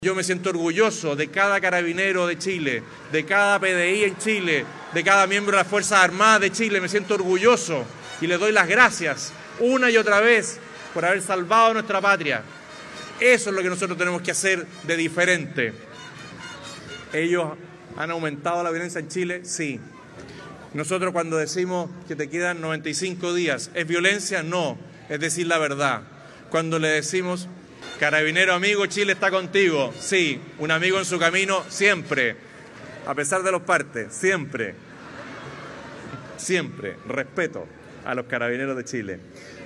Yo me siento orgulloso de cada carabinero de Chile, de cada PDI en Chile, de cada miembro de las Fuerzas Armadas de Chile. Me siento orgulloso y les doy las gracias una y otra vez por haber salvado nuestra patria. Eso es lo que nosotros tenemos que hacer de diferente. ¿Ellos han aumentado la violencia en Chile? Sí. Nosotros cuando decimos que te quedan 95 días, ¿es violencia? No, es decir la verdad. Cuando le decimos, carabinero amigo, Chile está contigo, sí, un amigo en su camino siempre, a pesar de los partes, siempre, respeto a los carabineros de Chile.